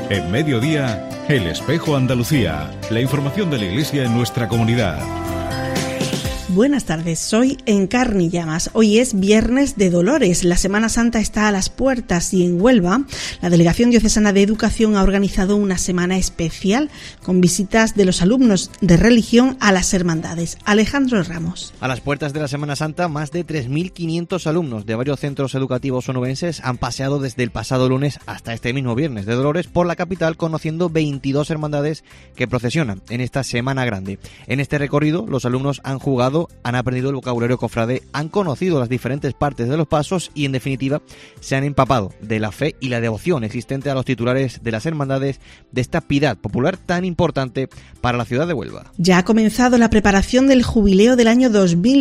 En Mediodía, El Espejo Andalucía. La información de la Iglesia en nuestra comunidad. Buenas tardes, soy Encarni Llamas. Hoy es Viernes de Dolores. La Semana Santa está a las puertas y en Huelva, la Delegación Diocesana de Educación ha organizado una semana especial con visitas de los alumnos de religión a las hermandades. Alejandro Ramos. A las puertas de la Semana Santa, más de 3.500 alumnos de varios centros educativos onubenses han paseado desde el pasado lunes hasta este mismo Viernes de Dolores por la capital, conociendo 22 hermandades que procesionan en esta Semana Grande. En este recorrido, los alumnos han jugado, han aprendido el vocabulario cofrade, han conocido las diferentes partes de los pasos y, en definitiva, se han empapado de la fe y la devoción existente a los titulares de las hermandades de esta piedad popular tan importante para la ciudad de Huelva. Ya ha comenzado la preparación del jubileo del año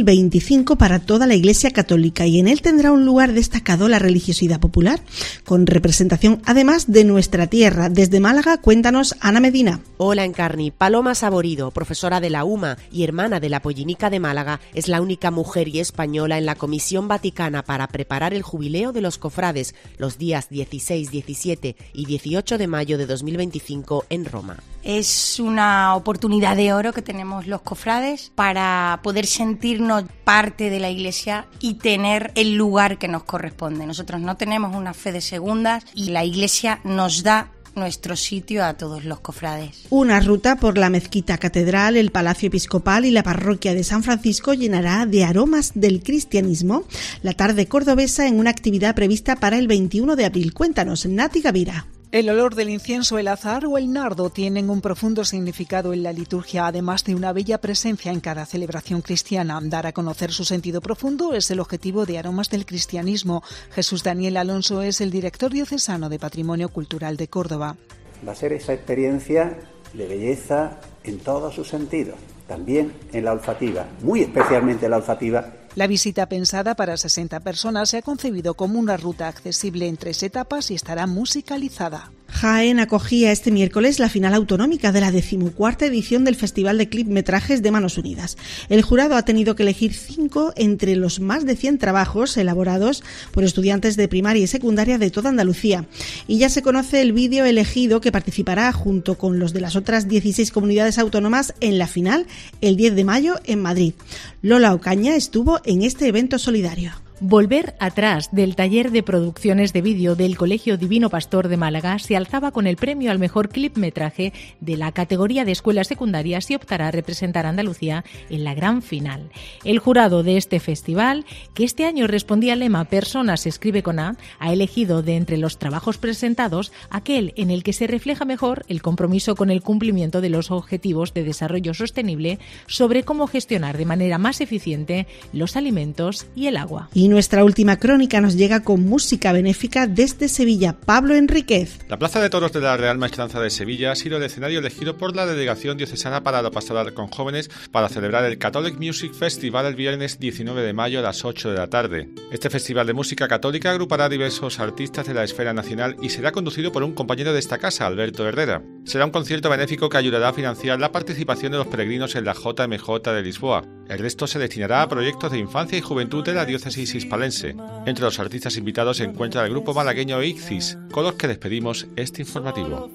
2025 para toda la Iglesia Católica y en él tendrá un lugar destacado la religiosidad popular, con representación además de nuestra tierra. Desde Málaga, cuéntanos Ana Medina. Hola Encarni. Paloma Saborido, profesora de la UMA y hermana de la Pollinica de Málaga, es la única mujer y española en la Comisión Vaticana para preparar el jubileo de los cofrades los días 16, 17 y 18 de mayo de 2025 en Roma. Es una oportunidad de oro que tenemos los cofrades para poder sentirnos parte de la Iglesia y tener el lugar que nos corresponde. Nosotros no tenemos una fe de segundas y la Iglesia nos da nuestro sitio a todos los cofrades. Una ruta por la mezquita catedral, el Palacio Episcopal y la parroquia de San Francisco llenará de aromas del cristianismo la tarde cordobesa en una actividad prevista para el 21 de abril. Cuéntanos, Nati Gavira. El olor del incienso, el azahar o el nardo tienen un profundo significado en la liturgia, además de una bella presencia en cada celebración cristiana. Dar a conocer su sentido profundo es el objetivo de Aromas del Cristianismo. Jesús Daniel Alonso es el director diocesano de Patrimonio Cultural de Córdoba. Va a ser esa experiencia de belleza en todos sus sentidos, también en la olfativa, muy especialmente la olfativa. La visita, pensada para 60 personas, se ha concebido como una ruta accesible en 3 etapas y estará musicalizada. Jaén acogía este miércoles la final autonómica de la 14ª edición del Festival de Clipmetrajes de Manos Unidas. El jurado ha tenido que elegir 5 entre los más de 100 trabajos elaborados por estudiantes de primaria y secundaria de toda Andalucía. Y ya se conoce el vídeo elegido que participará junto con los de las otras 16 comunidades autónomas en la final el 10 de mayo en Madrid. Lola Ocaña estuvo en este evento solidario. Volver atrás, del taller de producciones de vídeo del Colegio Divino Pastor de Málaga, se alzaba con el premio al mejor clipmetraje de la categoría de escuelas secundarias y optará a representar a Andalucía en la gran final. El jurado de este festival, que este año respondía al lema Personas se escribe con A, ha elegido de entre los trabajos presentados aquel en el que se refleja mejor el compromiso con el cumplimiento de los objetivos de desarrollo sostenible sobre cómo gestionar de manera más eficiente los alimentos y el agua. Y nuestra última crónica nos llega con música benéfica desde Sevilla. Pablo Enríquez. La Plaza de Toros de la Real Maestranza de Sevilla ha sido el escenario elegido por la Delegación Diocesana para la Pastoral con Jóvenes para celebrar el Catholic Music Festival el viernes 19 de mayo a las 8 de la tarde. Este festival de música católica agrupará a diversos artistas de la esfera nacional y será conducido por un compañero de esta casa, Alberto Herrera. Será un concierto benéfico que ayudará a financiar la participación de los peregrinos en la JMJ de Lisboa. El resto se destinará a proyectos de infancia y juventud de la diócesis hispalense. Entre los artistas invitados se encuentra el grupo malagueño Ixis, con los que despedimos este informativo.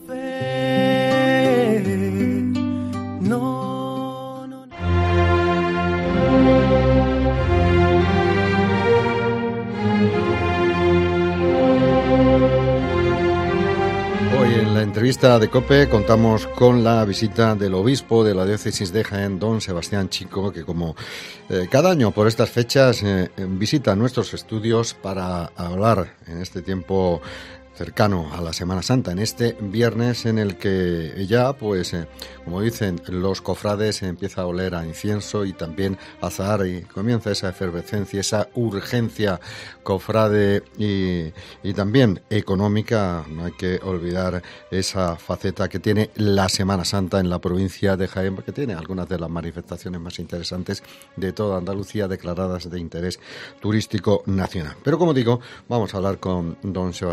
Hoy en la entrevista de COPE contamos con la visita del obispo de la diócesis de Jaén, don Sebastián Chico, que como cada año por estas fechas visita nuestros estudios para hablar en este tiempo cercano a la Semana Santa, en este viernes en el que ya, pues, como dicen los cofrades, empieza a oler a incienso y también a azahar y comienza esa efervescencia, esa urgencia cofrade y también económica. No hay que olvidar esa faceta que tiene la Semana Santa en la provincia de Jaén, porque tiene algunas de las manifestaciones más interesantes de toda Andalucía declaradas de interés turístico nacional. Pero como digo, vamos a hablar con don Sebastián Chico,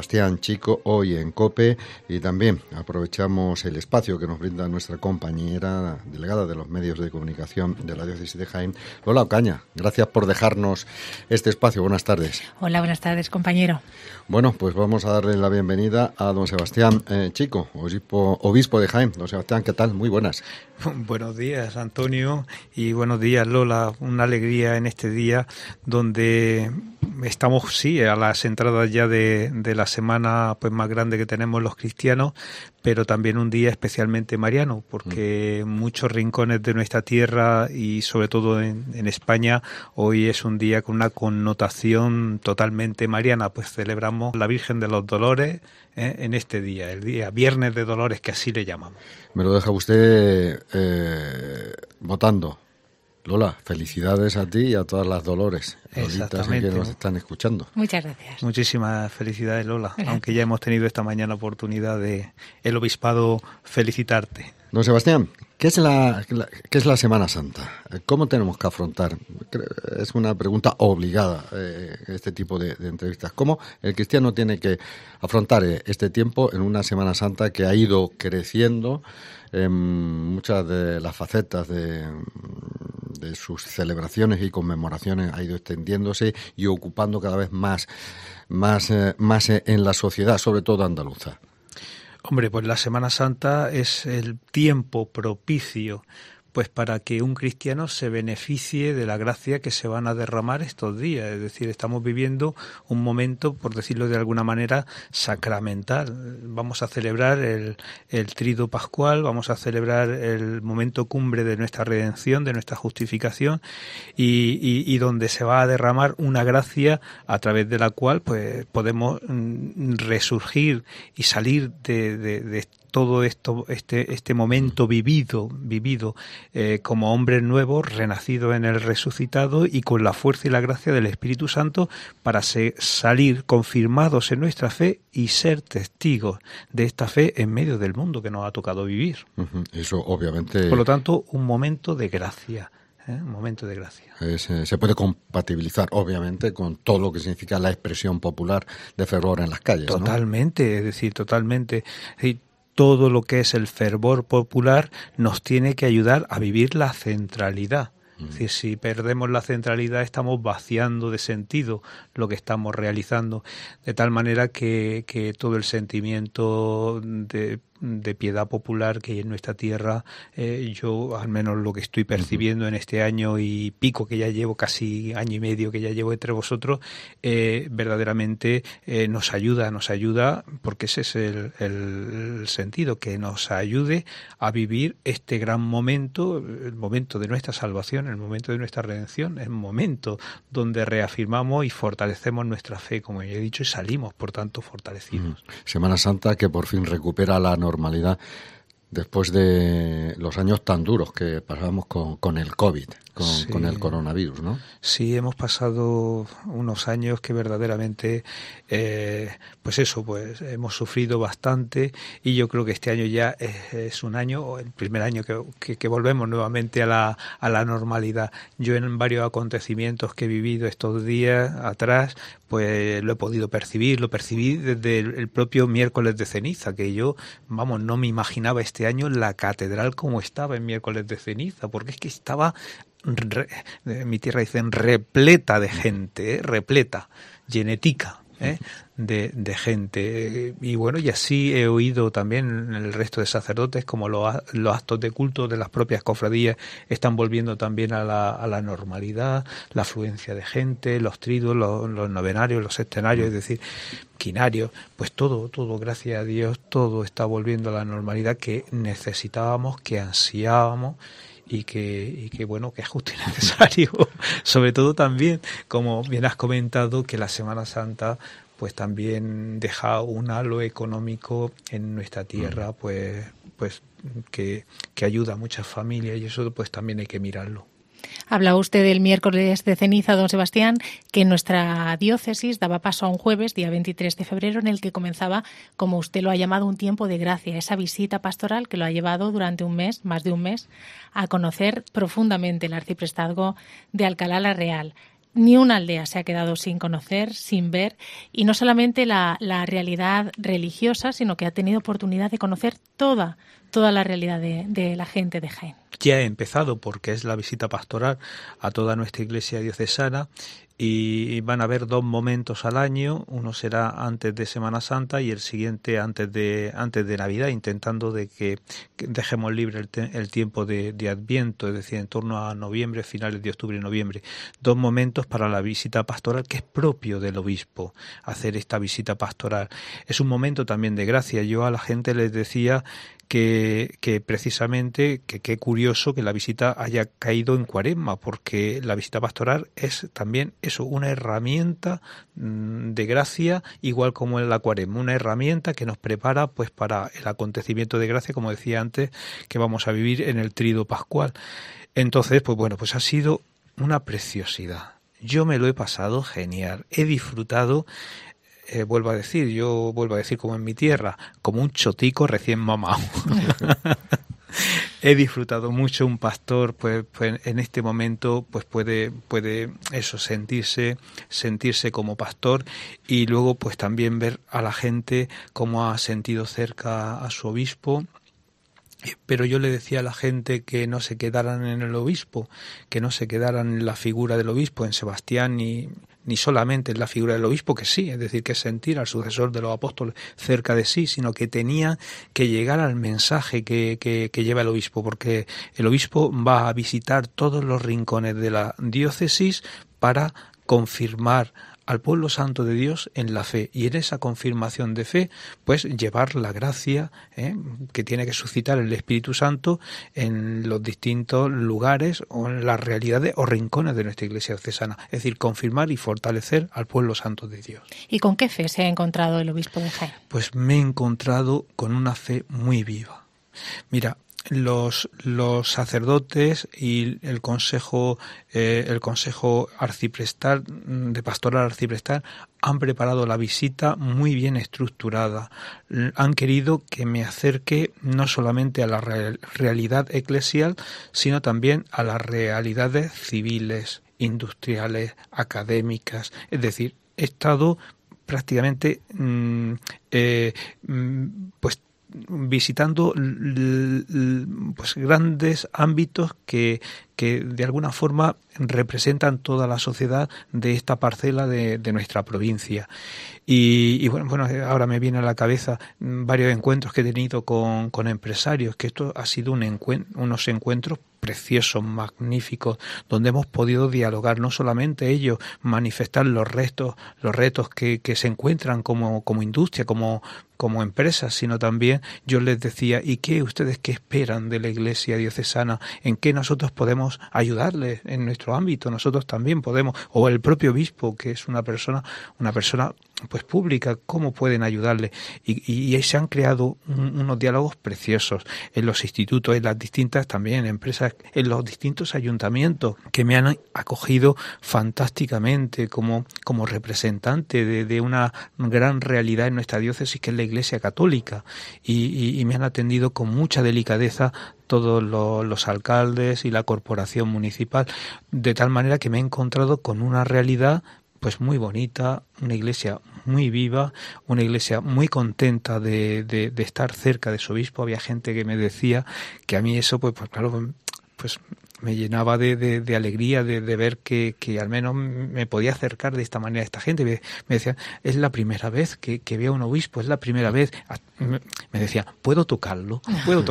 Chico hoy en COPE, y también aprovechamos el espacio que nos brinda nuestra compañera delegada de los medios de comunicación de la Diócesis de Jaén, Lola Ocaña. Gracias por dejarnos este espacio. Buenas tardes. Hola, buenas tardes, compañero. Bueno, pues vamos a darle la bienvenida a don Sebastián Chico, obispo de Jaén. Don Sebastián, ¿qué tal? Muy buenas. Buenos días, Antonio, y buenos días, Lola. Una alegría en este día donde estamos, sí, a las entradas ya de la semana pues más grande que tenemos los cristianos, pero también un día especialmente mariano, porque muchos rincones de nuestra tierra y sobre todo en España, hoy es un día con una connotación totalmente mariana, pues celebramos la Virgen de los Dolores en este día, el día Viernes de Dolores, que así le llamamos. Me lo deja usted votando. Lola, felicidades a ti y a todas las Dolores, Lolitas que nos están escuchando. Muchas gracias. Muchísimas felicidades, Lola, Gracias. Aunque ya hemos tenido esta mañana oportunidad de el obispado felicitarte. Don Sebastián, ¿qué es la Semana Santa? ¿Cómo tenemos que afrontar? Es una pregunta obligada, este tipo de entrevistas. ¿Cómo el cristiano tiene que afrontar este tiempo en una Semana Santa que ha ido creciendo en muchas de las facetas de sus celebraciones y conmemoraciones, ha ido extendiéndose y ocupando cada vez más en la sociedad, sobre todo andaluza? Hombre, pues la Semana Santa es el tiempo propicio pues para que un cristiano se beneficie de la gracia que se van a derramar estos días. Es decir, estamos viviendo un momento, por decirlo de alguna manera, sacramental. Vamos a celebrar el Tríduo Pascual, vamos a celebrar el momento cumbre de nuestra redención, de nuestra justificación, y donde se va a derramar una gracia a través de la cual pues podemos resurgir y salir de todo esto, este momento vivido como hombres nuevos, renacidos en el resucitado y con la fuerza y la gracia del Espíritu Santo para salir confirmados en nuestra fe y ser testigos de esta fe en medio del mundo que nos ha tocado vivir. Eso obviamente. Por lo tanto, un momento de gracia. Un momento de gracia. Se puede compatibilizar, obviamente, con todo lo que significa la expresión popular de fervor en las calles. Totalmente, ¿no? es decir, totalmente. Es decir, todo lo que es el fervor popular nos tiene que ayudar a vivir la centralidad. Es decir, si perdemos la centralidad estamos vaciando de sentido lo que estamos realizando, de tal manera que todo el sentimiento de piedad popular que hay en nuestra tierra, yo al menos lo que estoy percibiendo en este año y pico que ya llevo, casi año y medio que ya llevo entre vosotros, verdaderamente nos ayuda porque ese es el sentido, que nos ayude a vivir este gran momento, el momento de nuestra salvación, el momento de nuestra redención, el momento donde reafirmamos y fortalecemos nuestra fe, como ya he dicho, y salimos por tanto fortalecidos. Semana Santa que por fin recupera la normalidad después de los años tan duros que pasamos con el COVID, con el coronavirus, ¿no? Sí, hemos pasado unos años que verdaderamente, pues hemos sufrido bastante, y yo creo que este año ya es un año, el primer año que volvemos nuevamente a la normalidad. Yo en varios acontecimientos que he vivido estos días atrás, pues lo he podido percibir, lo percibí desde el propio miércoles de ceniza, que yo, no me imaginaba este año la catedral como estaba en miércoles de ceniza, porque es que estaba, en mi tierra dicen, repleta de gente, repleta, genética. De gente, y bueno, y así he oído también el resto de sacerdotes como los actos de culto de las propias cofradías están volviendo también a la normalidad, la afluencia de gente, los triduos, los novenarios, los sextenarios, es decir, quinarios, pues todo, gracias a Dios, todo está volviendo a la normalidad que necesitábamos, que ansiábamos, y que es justo y necesario. Sobre todo también, como bien has comentado, que la Semana Santa pues también deja un halo económico en nuestra tierra, pues que ayuda a muchas familias, y eso pues también hay que mirarlo. Hablaba usted del miércoles de ceniza, don Sebastián, que nuestra diócesis daba paso a un jueves, día 23 de febrero, en el que comenzaba, como usted lo ha llamado, un tiempo de gracia, esa visita pastoral que lo ha llevado durante un mes, más de un mes, a conocer profundamente el arciprestazgo de Alcalá la Real. Ni una aldea se ha quedado sin conocer, sin ver, y no solamente la realidad religiosa, sino que ha tenido oportunidad de conocer toda la realidad de la gente de Jaén. Ya he empezado porque es la visita pastoral a toda nuestra iglesia diocesana y van a haber 2 momentos al año, uno será antes de Semana Santa y el siguiente antes de Navidad, intentando de que dejemos libre el tiempo de Adviento, es decir, en torno a noviembre, finales de octubre y noviembre. 2 momentos para la visita pastoral, que es propio del obispo hacer esta visita pastoral. Es un momento también de gracia. Yo a la gente les decía que precisamente, que qué curioso que la visita haya caído en Cuaresma, porque la visita pastoral es también eso, una herramienta de gracia, igual como en la Cuaresma, una herramienta que nos prepara pues para el acontecimiento de gracia, como decía antes, que vamos a vivir en el tríodo pascual. Entonces, pues bueno, pues ha sido una preciosidad. Yo me lo he pasado genial, he disfrutado. Vuelvo a decir como en mi tierra, como un chotico recién mamado. He disfrutado mucho. Un pastor pues en este momento pues puede eso, sentirse como pastor, y luego pues también ver a la gente cómo ha sentido cerca a su obispo. Pero yo le decía a la gente que no se quedaran en el obispo, que no se quedaran en la figura del obispo, en Sebastián, ni solamente en la figura del obispo, que sí, es decir, que sentir al sucesor de los apóstoles cerca de sí, sino que tenía que llegar al mensaje que lleva el obispo, porque el obispo va a visitar todos los rincones de la diócesis para confirmar al pueblo santo de Dios en la fe, y en esa confirmación de fe pues llevar la gracia que tiene que suscitar el Espíritu Santo en los distintos lugares o en las realidades o rincones de nuestra iglesia diocesana, es decir, confirmar y fortalecer al pueblo santo de Dios. ¿Y con qué fe se ha encontrado el obispo de Jaén? Pues me he encontrado con una fe muy viva. Mira, los sacerdotes y el consejo arciprestal, de pastoral arciprestal, han preparado la visita muy bien estructurada. Han querido que me acerque no solamente a la realidad eclesial, sino también a las realidades civiles, industriales, académicas. Es decir, he estado prácticamente pues visitando pues grandes ámbitos que de alguna forma representan toda la sociedad de esta parcela de nuestra provincia. Y bueno, ahora me viene a la cabeza varios encuentros que he tenido con empresarios, que esto ha sido unos encuentros preciosos, magníficos, donde hemos podido dialogar, no solamente ellos manifestar los retos que se encuentran como industria, como empresas, sino también yo les decía, ¿y ustedes qué esperan de la iglesia diocesana? ¿En qué nosotros podemos ayudarles en nuestro ámbito? Nosotros también podemos, o el propio obispo, que es una persona pues pública, ¿cómo pueden ayudarle? Y ahí se han creado unos diálogos preciosos en los institutos, en las distintas también empresas, en los distintos ayuntamientos, que me han acogido fantásticamente como representante de una gran realidad en nuestra diócesis, que es la Iglesia Católica, y me han atendido con mucha delicadeza todos los alcaldes y la corporación municipal, de tal manera que me he encontrado con una realidad pues muy bonita, una iglesia muy viva, una iglesia muy contenta de estar cerca de su obispo. Había gente que me decía que a mí eso pues claro, pues me llenaba de alegría de ver que al menos me podía acercar de esta manera a esta gente. Me decían, es la primera vez que veo a un obispo, es la primera vez. Me decía, ¿puedo tocarlo?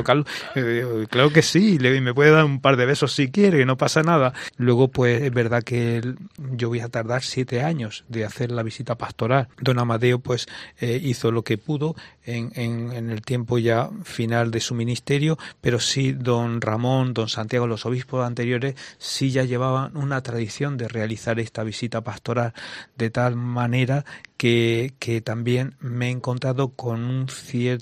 Claro que sí, me puede dar un par de besos si quiere, que no pasa nada. Luego, pues es verdad que yo voy a tardar 7 años de hacer la visita pastoral. Don Amadeo pues hizo lo que pudo en el tiempo ya final de su ministerio, pero sí don Ramón, don Santiago, los obispos anteriores sí ya llevaban una tradición de realizar esta visita pastoral, de tal manera que también me he encontrado con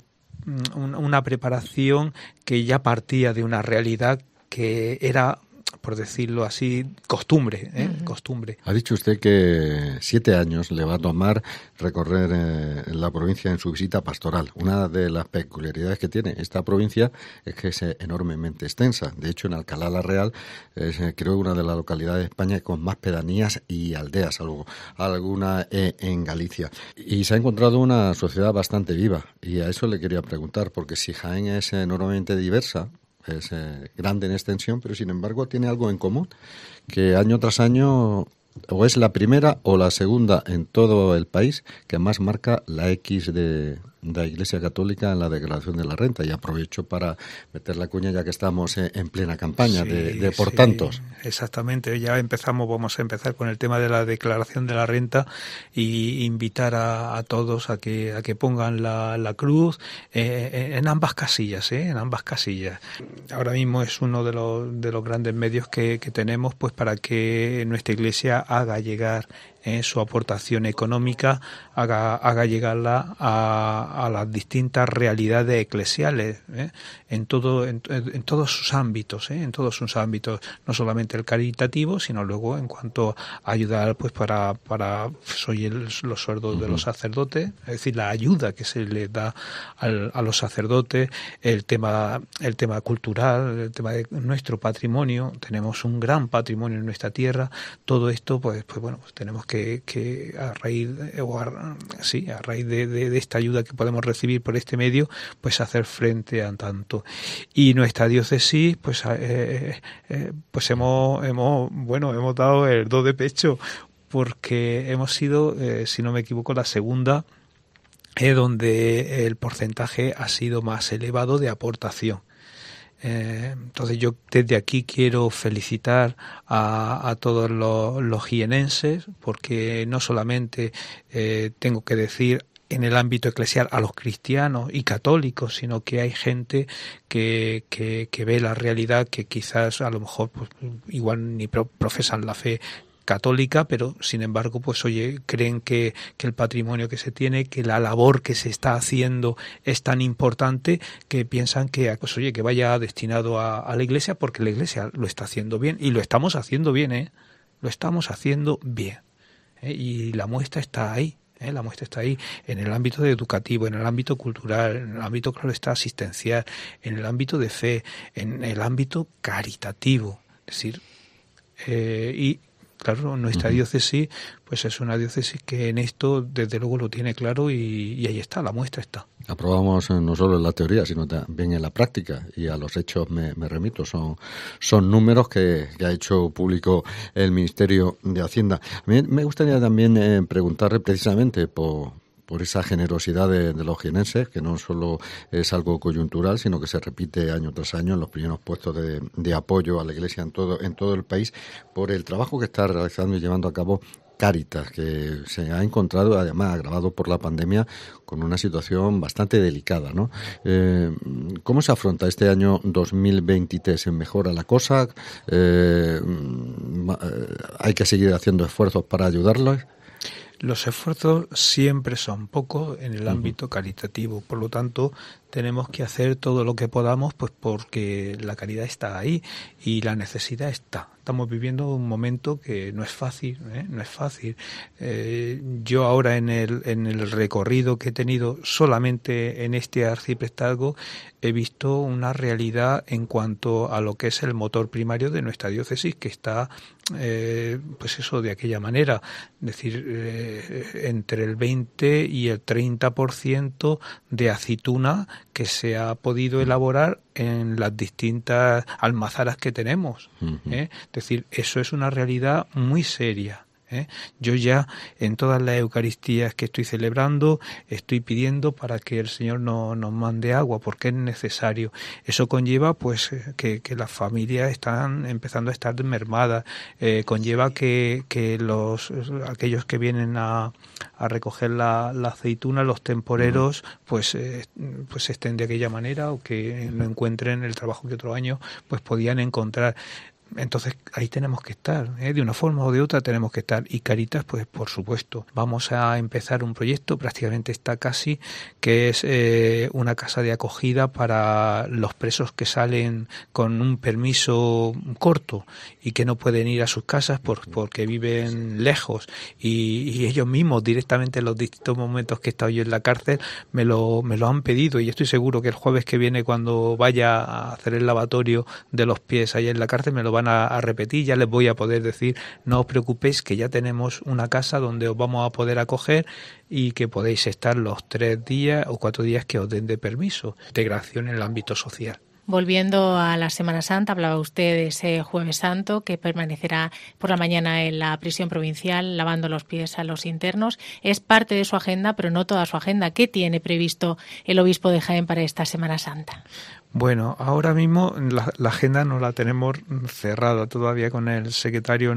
una preparación que ya partía de una realidad que era por decirlo así, costumbre. Ha dicho usted que 7 años le va a tomar recorrer la provincia en su visita pastoral. Una de las peculiaridades que tiene esta provincia es que es enormemente extensa. De hecho, en Alcalá la Real es, creo, una de las localidades de España con más pedanías y aldeas, alguna en Galicia. Y se ha encontrado una sociedad bastante viva. Y a eso le quería preguntar, porque si Jaén es enormemente diversa, es grande en extensión, pero sin embargo tiene algo en común, que año tras año o es la primera o la segunda en todo el país que más marca la X de la Iglesia Católica en la declaración de la renta. Y aprovecho para meter la cuña, ya que estamos en plena campaña de por tantos. Exactamente, ya vamos a empezar con el tema de la declaración de la renta y invitar a todos a que pongan la cruz en ambas casillas, en ambas casillas. Ahora mismo es uno de los grandes medios que tenemos, pues, para que nuestra Iglesia haga llegar su aportación económica, haga llegarla a las distintas realidades eclesiales, en todos sus ámbitos, no solamente el caritativo, sino luego en cuanto a ayudar, pues, para los sueldos de los sacerdotes, es decir, la ayuda que se les da a los sacerdotes, el tema cultural, el tema de nuestro patrimonio. Tenemos un gran patrimonio en nuestra tierra. Todo esto, pues tenemos que a raíz de esta ayuda que podemos recibir por este medio, pues hacer frente a tanto. Y nuestra diócesis, pues hemos dado el do de pecho, porque hemos sido, si no me equivoco, la segunda donde el porcentaje ha sido más elevado de aportación. Entonces yo desde aquí quiero felicitar a todos los jienenses, porque no solamente tengo que decir en el ámbito eclesial a los cristianos y católicos, sino que hay gente que ve la realidad, que quizás a lo mejor, pues, igual ni profesan la fe católica, pero sin embargo, pues creen que el patrimonio que se tiene, que la labor que se está haciendo es tan importante, que piensan que vaya destinado a la Iglesia, porque la Iglesia lo está haciendo bien, y lo estamos haciendo bien, lo estamos haciendo bien, y la muestra está ahí. La muestra está ahí, en el ámbito educativo, en el ámbito cultural, en el ámbito, claro, está asistencial, en el ámbito de fe, en el ámbito caritativo. Es decir, y claro, nuestra diócesis, pues es una diócesis que en esto desde luego lo tiene claro, y ahí está, la muestra está. Aprobamos no solo en la teoría, sino también en la práctica, y a los hechos me remito. Son números que ha hecho público el Ministerio de Hacienda. A mí me gustaría también preguntarle precisamente por esa generosidad de los jienenses, que no solo es algo coyuntural, sino que se repite año tras año en los primeros puestos de apoyo a la Iglesia en todo el país, por el trabajo que está realizando y llevando a cabo Cáritas, que se ha encontrado, además agravado por la pandemia, con una situación bastante delicada, ¿no? ¿Cómo se afronta este año 2023? ¿Se mejora la cosa? ¿Hay que seguir haciendo esfuerzos para ayudarlos? Los esfuerzos siempre son pocos en el ámbito caritativo, por lo tanto tenemos que hacer todo lo que podamos, pues porque la caridad está ahí y la necesidad está. Estamos viviendo un momento que no es fácil, no es fácil. Yo ahora en el recorrido que he tenido solamente en este arciprestazgo he visto una realidad en cuanto a lo que es el motor primario de nuestra diócesis, que está pues eso, de aquella manera, es decir, entre el 20 y el 30% de aceituna que se ha podido elaborar en las distintas almazaras que tenemos. Es decir, eso es una realidad muy seria. Yo ya en todas las Eucaristías que estoy celebrando estoy pidiendo para que el Señor nos mande agua, porque es necesario. Eso conlleva pues que las familias están empezando a estar mermadas, conlleva que aquellos que vienen a recoger la aceituna, los temporeros, pues estén de aquella manera, o que no encuentren el trabajo que otro año pues podían encontrar. entonces ahí tenemos que estar, de una forma o de otra tenemos que estar. Y Cáritas, pues por supuesto, vamos a empezar un proyecto, prácticamente está casi, que es una casa de acogida para los presos que salen con un permiso corto y que no pueden ir a sus casas porque viven lejos, y ellos mismos directamente en los distintos momentos que he estado yo en la cárcel me lo han pedido, y estoy seguro que el jueves que viene, cuando vaya a hacer el lavatorio de los pies ahí en la cárcel, me lo van a repetir. Ya les voy a poder decir: no os preocupéis, que ya tenemos una casa donde os vamos a poder acoger y que podéis estar los 3 días o 4 días que os den de permiso. Integración en el ámbito social. Volviendo a la Semana Santa, hablaba usted de ese Jueves Santo que permanecerá por la mañana en la prisión provincial lavando los pies a los internos. Es parte de su agenda, pero no toda su agenda. ¿Qué tiene previsto el obispo de Jaén para esta Semana Santa? Bueno, ahora mismo la agenda no la tenemos cerrada todavía con el secretario.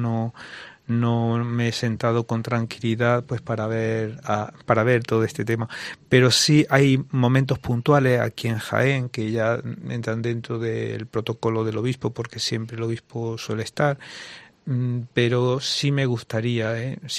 No me he sentado con tranquilidad pues para ver todo este tema, pero sí hay momentos puntuales aquí en Jaén que ya entran dentro del protocolo del obispo, porque siempre el obispo suele estar, pero sí me gustaría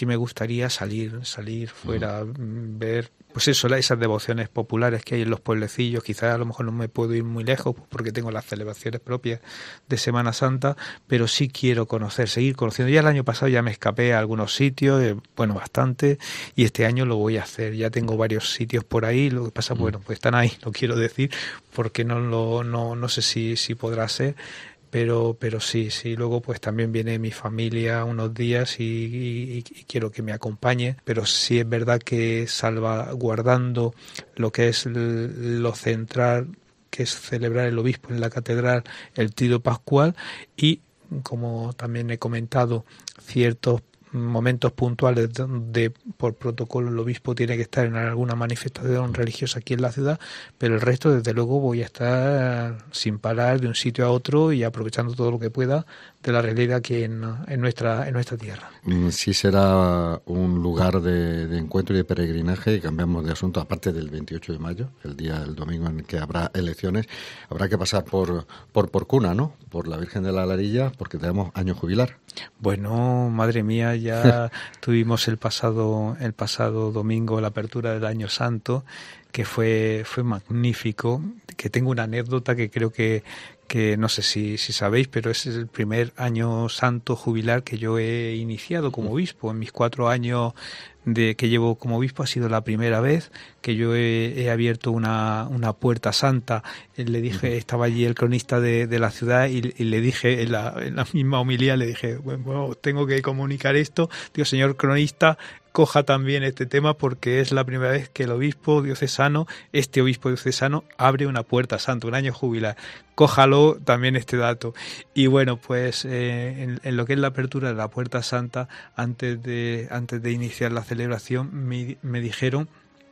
salir fuera, ver pues eso, esas devociones populares que hay en los pueblecillos. Quizás a lo mejor no me puedo ir muy lejos porque tengo las celebraciones propias de Semana Santa, pero sí quiero seguir conociendo. Ya el año pasado ya me escapé a algunos sitios, bastante, y este año lo voy a hacer. Ya tengo varios sitios por ahí. Lo que pasa, pues están ahí, no quiero decir, porque no sé si podrá ser. Pero sí, luego pues también viene mi familia unos días y quiero que me acompañe, pero sí es verdad que salvaguardando lo que es lo central, que es celebrar el obispo en la catedral el Triduo Pascual, y como también he comentado, ciertos momentos puntuales donde por protocolo el obispo tiene que estar en alguna manifestación religiosa aquí en la ciudad, pero el resto desde luego voy a estar sin parar de un sitio a otro y aprovechando todo lo que pueda de la realidad aquí en nuestra tierra. Sí, será un lugar de encuentro y de peregrinaje, y cambiamos de asunto. Aparte del 28 de mayo, el domingo en el que habrá elecciones, habrá que pasar por Porcuna, ¿no? Por la Virgen de la Larilla, porque tenemos año jubilar. Bueno, madre mía, ya tuvimos el pasado domingo la apertura del Año Santo, que fue magnífico, que tengo una anécdota que creo que no sé si sabéis, pero es el primer Año Santo jubilar que yo he iniciado como obispo. En mis 4 años que llevo como obispo ha sido la primera vez que yo he abierto una puerta santa. Le dije, estaba allí el cronista de la ciudad y le dije en la misma homilía, le dije, bueno, tengo que comunicar esto. Digo, señor cronista, coja también este tema, porque es la primera vez que el obispo diocesano abre una puerta santa, un año jubilar. Cójalo también este dato. Y bueno, pues en lo que es la apertura de la puerta santa, antes de iniciar la celebración, me dijeron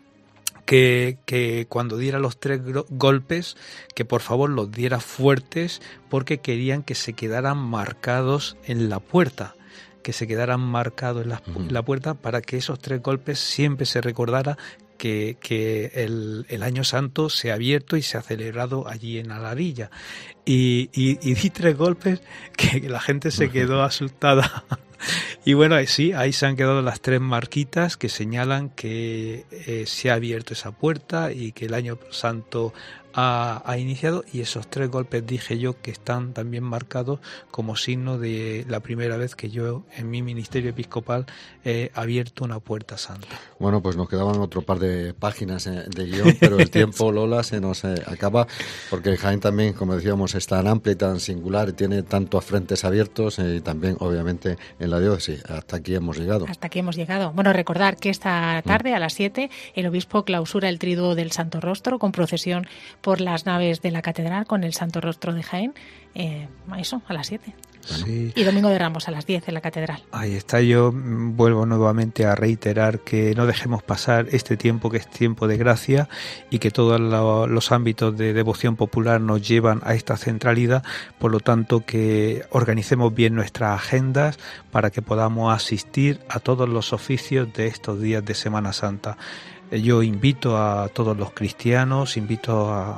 que cuando diera los 3 golpes, que por favor los diera fuertes, porque querían que se quedaran marcados en la puerta. Que se quedaran marcados en la puerta, para que esos 3 golpes siempre se recordara que el Año Santo se ha abierto y se ha celebrado allí en Alarilla. Y di 3 golpes que la gente se quedó asustada. Y bueno, sí, ahí se han quedado las 3 marquitas que señalan que se ha abierto esa puerta y que el Año Santo ha iniciado, y esos 3 golpes dije yo que están también marcados como signo de la primera vez que yo en mi ministerio episcopal he abierto una puerta santa. Bueno, pues nos quedaban otro par de páginas de guión, pero el tiempo, Lola, se nos acaba, porque Jaén también, como decíamos, es tan amplia y tan singular y tiene tantos frentes abiertos, y también obviamente en la diócesis. Hasta aquí hemos llegado. Bueno, recordar que esta tarde a las 7 el obispo clausura el Triduo del Santo Rostro con procesión por las naves de la catedral con el Santo Rostro de Jaén, a las 7. Sí. Y Domingo de Ramos a las 10 en la catedral. Ahí está. Yo vuelvo nuevamente a reiterar que no dejemos pasar este tiempo, que es tiempo de gracia, y que todos los ámbitos de devoción popular nos llevan a esta centralidad. Por lo tanto, que organicemos bien nuestras agendas para que podamos asistir a todos los oficios de estos días de Semana Santa. Yo invito a todos los cristianos, invito a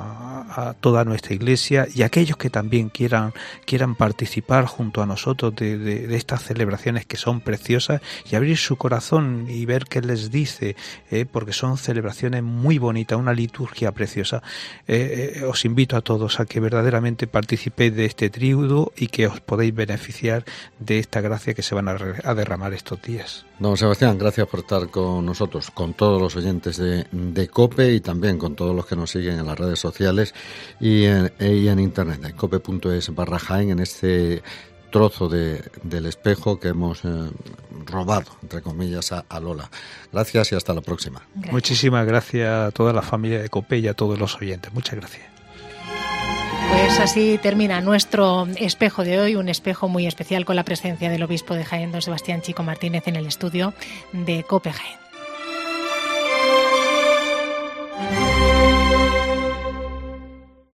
a toda nuestra Iglesia y a aquellos que también quieran participar junto a nosotros de estas celebraciones que son preciosas, y abrir su corazón y ver qué les dice, porque son celebraciones muy bonitas, una liturgia preciosa. Os invito a todos a que verdaderamente participéis de este triduo y que os podéis beneficiar de esta gracia que se van a derramar estos días. Don Sebastián, gracias por estar con nosotros, con todos los oyentes de COPE y también con todos los que nos siguen en las redes sociales y en internet, en cope.es/Jaén, en este trozo del espejo que hemos robado, entre comillas, a Lola. Gracias y hasta la próxima. Gracias. Muchísimas gracias a toda la familia de COPE y a todos los oyentes. Muchas gracias. Pues así termina nuestro espejo de hoy, un espejo muy especial con la presencia del obispo de Jaén, don Sebastián Chico Martínez, en el estudio de COPE Jaén.